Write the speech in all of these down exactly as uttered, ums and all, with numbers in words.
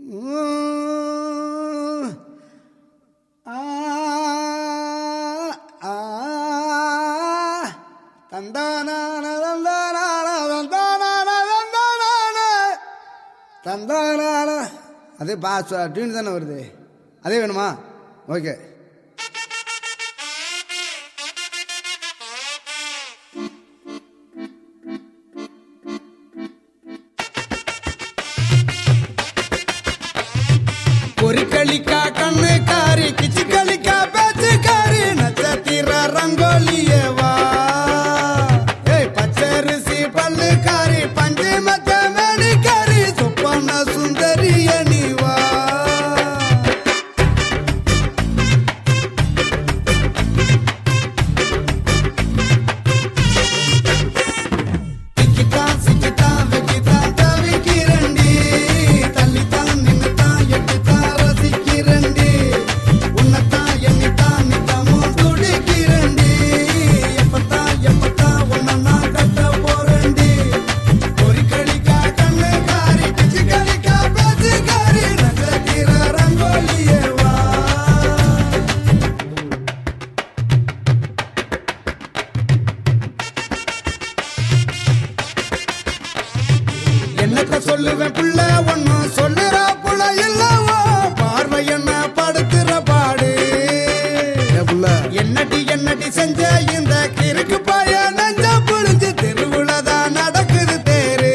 அதே pass tune தானே வருது, அதே வேணுமா? ஓகே. ஒரு களிக்கா கண்ணு காரி கிச்சு களிக்கா பேச்சு காரி நட்சத்திர ரங்கோலியவா பச்சரிசி பல்லு காரி பஞ்சு மத்த மேனி காரி சொப்பன சுந்தரிய நீவா சிக்கித்தான் சிக்கித்தான் வெக்கித்தான் தவிக்கிறண்டி தள்ளித்தான் நின்னுத்தான் எட்டுத்தான் ரசிக்கிறண்டி உன்னத்தான் எண்ணித்தான் நித்தமும் துடிக்கிறண்டி எப்பத்தான் எப்பத்தான் உன்ன நான் கட்ட போறண்டி ஒரு களிக்கா கண்ணு காரி கிச்சு களிக்கா பேச்சு காரி நட்சத்திர ரங்கோலியவா என்னத்த சொல்லுவேன் புள்ள ஒன்னும் சொல்லுறா புள்ள இல்லவோ பார்வை என்ன படுத்துற பாடு என்னடி என்னடி செஞ்ச இந்த கிறுக்கு பாய நெஞ்ச புழிஞ்சு தெருவுலதான் நடக்குது தேரு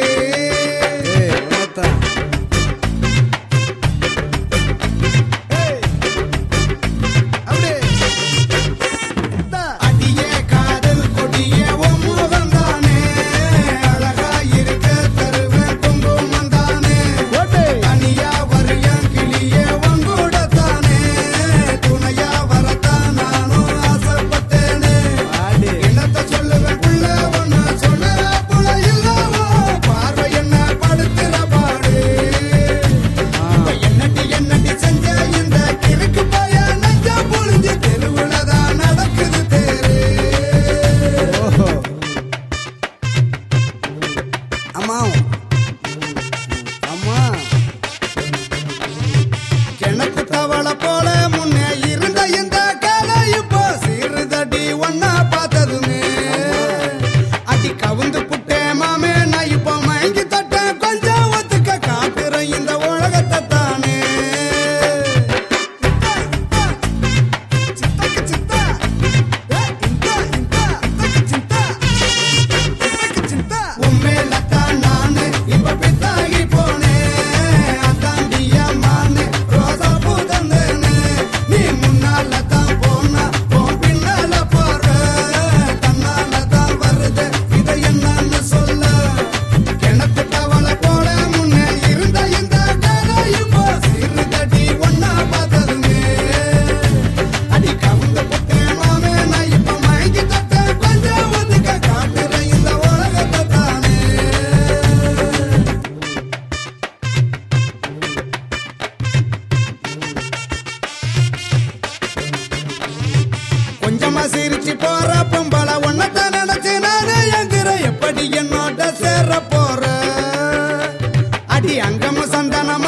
அடியே காதல் கொடியே உன் முகம் தானே அழகா இருக்க தருவேன் குங்குமம் தானே தனியா வரையன் கிளியே உன் கூட தானே துணையா வரத்தான் நானும் ஆசைப்பட்டேனே என்னத்த சொல்லுவேன் புள்ள ஒன்னு சொல்லுற புள்ள இல்லவோ பார்வை என்ன படுத்துற பாடு என்னடி என்னடி செஞ்ச இந்த கிறுக்கு பைய நெஞ்ச புழிஞ்சு தெருவுலதான் நடக்குது தேரு அம்மா அம்மா கிணத்து தவளை போல முன்னே இருந்த இந்த காலை இப்போ சீருதடி ஒன்னா பார்த்ததுமே அடி கவுந்து புட்டே மாமே நான் இப்போ மயங்கி தட்டேன் கொஞ்சம் ஒத்துக்க காட்டுறேன் இந்த உலகத்தை தானே சித்தக்கு சித்தா இந்தா இந்தா தக்கு சித்தா சித்தக்கு சித்தா உண்மையிலத்தான் நானு இப்ப பித்தாகி போனேன் அதாண்டியா மானு ரோசா பூ தந்தேனே நீ முன்னால தான் போனா உன் பின்னால போற தன்னால தான் வருது இதை என்னன்னு சொல்ல கிணத்து தவளை போல முன்னே இருந்த இந்த காலை இப்போ சீருதடி ஒன்னா பார்த்ததுமே அடி கவுந்த புட்டேன் மாமே நான் இப்ப மயங்கி தட்டேன் கொஞ்சம் ஒதுக்க காட்டுறேன் இந்த உலகத்தை தானே கொஞ்சமா சிரிச்சு போற பொம்பளை ஒன்னதான் நினைச்சு நானே எங்கிற எப்படி என்னோட சேர போற அடி அங்கமும் சந்தனமா